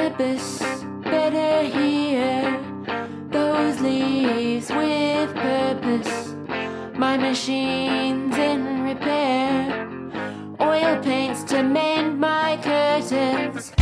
purpose, better hear those leaves with purpose. My machine's in repair, oil paints to mend my curtains.